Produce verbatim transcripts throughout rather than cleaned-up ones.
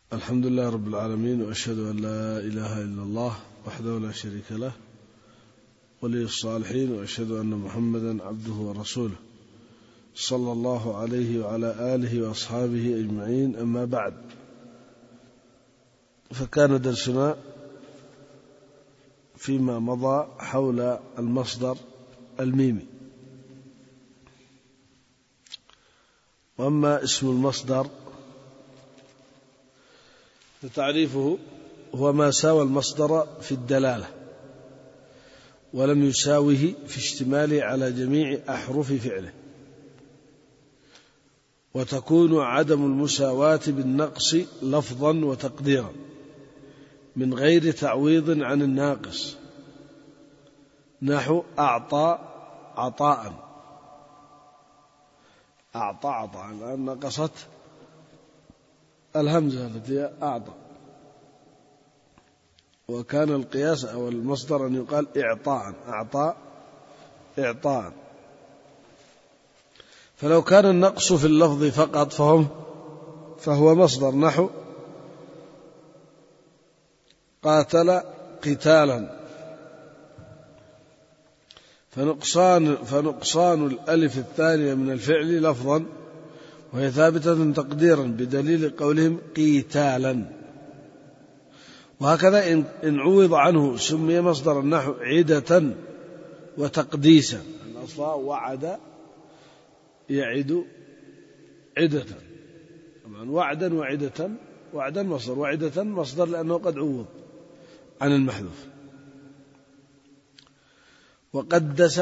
الحمد لله رب العالمين، وأشهد أن لا إله إلا الله وحده لا شريك له ولي الصالحين، وأشهد أن محمدا عبده ورسوله صلى الله عليه وعلى آله وأصحابه أجمعين. أما بعد، فكان درسنا فيما مضى حول المصدر الميمي. وأما اسم المصدر فتعريفه هو ما ساوى المصدر في الدلالة ولم يساوه في اشتماله على جميع أحرف فعله، وتكون عدم المساواة بالنقص لفظا وتقديرا من غير تعويض عن الناقص، نحو أعطى عطاء، أعطى عطاء، الآن نقصت الهمزة التي أعطى، وكان القياس أو المصدر أن يقال إعطاء، أعطى إعطاء. فلو كان النقص في اللفظ فقط فهم فهو مصدر، نحو قاتل قتالا، فنقصان, فنقصان الألف الثانية من الفعل لفظا، وهي ثابتة تقديرا بدليل قولهم قتالا. وهكذا إن عوض عنه سمي مصدرا، نحو عدة وتقديسا، الأصل وعد يعد عدة، طبعا وعدا وعدة، وعدا مصدر وعدة مصدر لأنه قد عوض عن المحذوف. وقدس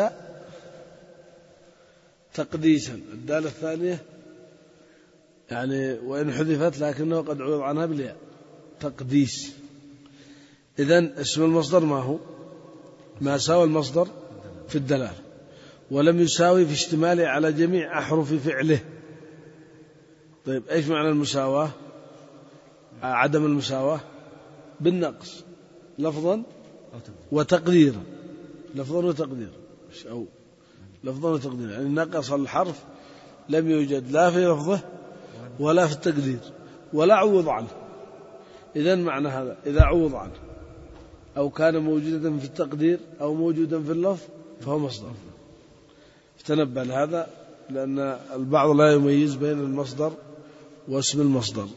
تقديسا، الدالة الثانية يعني وإن حذفت لكنه قد عوض عنها بالياء، تقديس. إذن اسم المصدر ما هو؟ ما ساوى المصدر في الدلالة ولم يساوي في اشتماله على جميع أحرف فعله. طيب إيش معنى المساواة؟ عدم المساواة بالنقص لفظا وتقديرا، لفظا وتقديرا، أو لفظا وتقديرا، يعني نقص الحرف لم يوجد لا في لفظه ولا في التقدير ولا عوض عنه. إذن معنى هذا إذا عوض عنه أو كان موجودا في التقدير أو موجودا في اللفظ فهو مصدر. تنبه لهذا لأن البعض لا يميز بين المصدر واسم المصدر.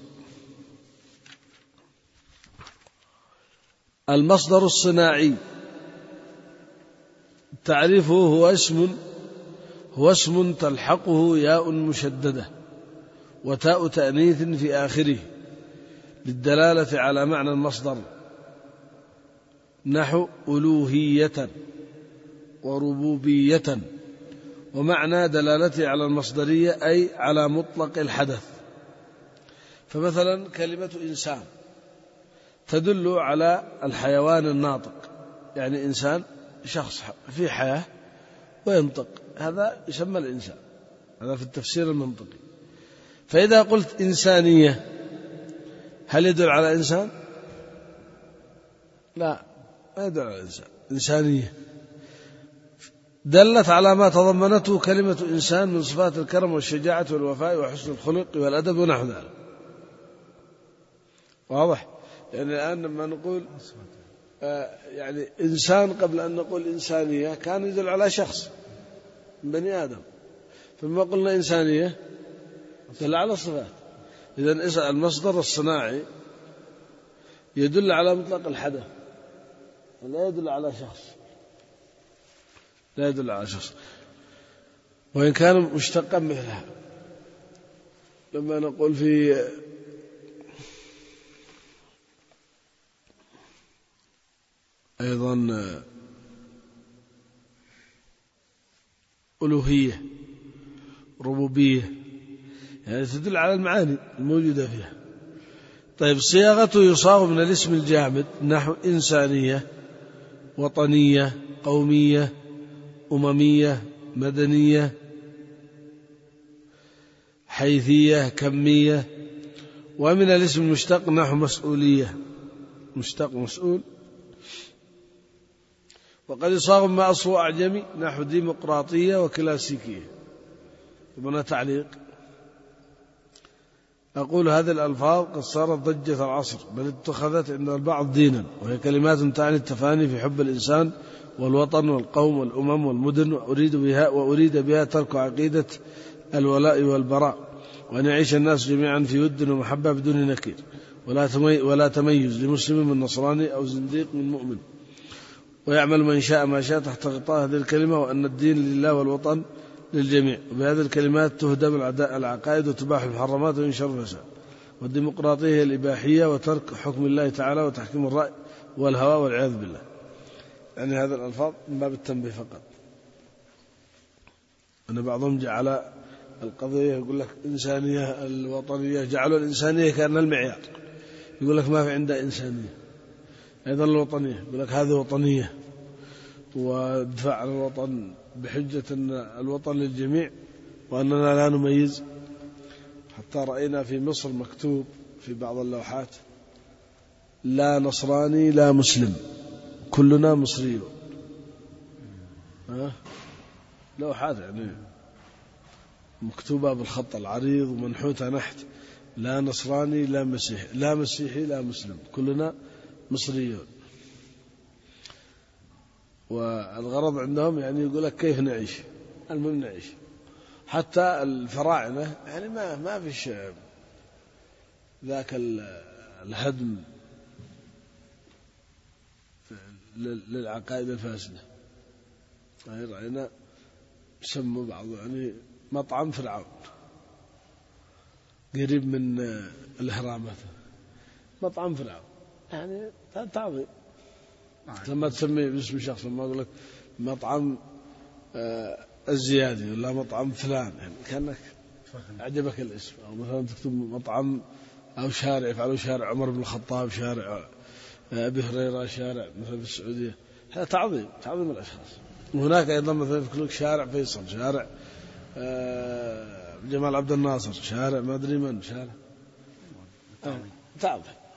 المصدر الصناعي تعريفه هو اسم هو اسم تلحقه ياء مشددة وتاء تأنيث في آخره للدلالة على معنى المصدر، نحو ألوهية وربوبية. ومعنى دلالته على المصدرية أي على مطلق الحدث. فمثلا كلمة إنسان تدل على الحيوان الناطق، يعني إنسان شخص في حياة وينطق، هذا يسمى الإنسان، هذا في التفسير المنطقي. فإذا قلت إنسانية هل يدل على إنسان؟ لا، ما يدل على إنسان. إنسانية دلت على ما تضمنته كلمة إنسان من صفات الكرم والشجاعة والوفاء وحسن الخلق والأدب ونحو ذلك. واضح؟ يعني الآن لما نقول آه يعني إنسان قبل أن نقول إنسانية كان يدل على شخص من بني آدم، فلما قلنا إنسانية دل على الصفات. إذن المصدر الصناعي يدل على مطلق الحدث، لا يدل على شخص، لا يدل على شخص وإن كان مشتقا مثلها. لما نقول في أيضا ألوهية ربوبية، يعني تدل على المعاني الموجودة فيها. طيب صياغته يصاغ من الاسم الجامد، نحو إنسانية، وطنية، قومية، أممية، مدنية، حيثية، كمية. ومن الاسم المشتق نحو مسؤولية، مشتق مسؤول. وقد يصاغ ما أصله أعجمي، نحو ديمقراطية وكلاسيكية. ثم تعليق أقول هذه الألفاظ قد صارت ضجة العصر، بل اتخذت عند البعض دينا، وهي كلمات تعني التفاني في حب الإنسان والوطن والقوم والأمم والمدن، وأريد بها, وأريد بها ترك عقيدة الولاء والبراء، وأن يعيش الناس جميعا في ود ومحبة بدون نكير، ولا, ولا تميز لمسلم من نصراني أو زنديق من مؤمن، ويعمل من شاء ما شاء تحت غطاء هذه الكلمة، وأن الدين لله والوطن للجميع. وبهذه الكلمات تهدم العقائد وتباح المحرمات وينشر الفساد. والديمقراطية هي الإباحية وترك حكم الله تعالى وتحكيم الرأي والهوى والعياذ بالله. يعني هذا الألفاظ من باب التنبيه فقط. أن بعضهم جعل القضية يقول لك إنسانية الوطنية، جعلوا الإنسانية كأن المعيار، يقول لك ما في عنده إنسانية. أيضا الوطنية يقول لك هذه وطنية، ودفاع عن الوطن بحجة أن الوطن للجميع وأننا لا نميز. حتى رأينا في مصر مكتوب في بعض اللوحات لا نصراني لا مسلم كلنا مصريون. ها؟ لوحات يعني مكتوبة بالخط العريض ومنحوتة نحت لا نصراني لا مسيحي لا مسيحي لا مسلم كلنا مصريون. والغرض عندهم يعني يقول لك كيف نعيش، المهم نعيش. حتى الفراعنة يعني ما ما فيش ذاك الهدم للعقائد الفاسدة. رأينا سموا بعض يعني مطعم فرعون قريب من الإهرامات، مطعم فرعون يعني تعظيم. لما تسمي باسم شخص، ما أقول لك مطعم الزيادي ولا مطعم فلان، يعني كأنك أعجبك الاسم. أو مثلا تكتب مطعم أو شارع، يفعلوا شارع عمر بن الخطاب، شارع أبي هريرة، شارع مثلا في السعودية، هذا تعظيم تعظيم الأشخاص. وهناك أيضا مثلا يقول لك شارع فيصل، شارع جمال عبد الناصر، شارع ما أدري من، شارع تعظيم.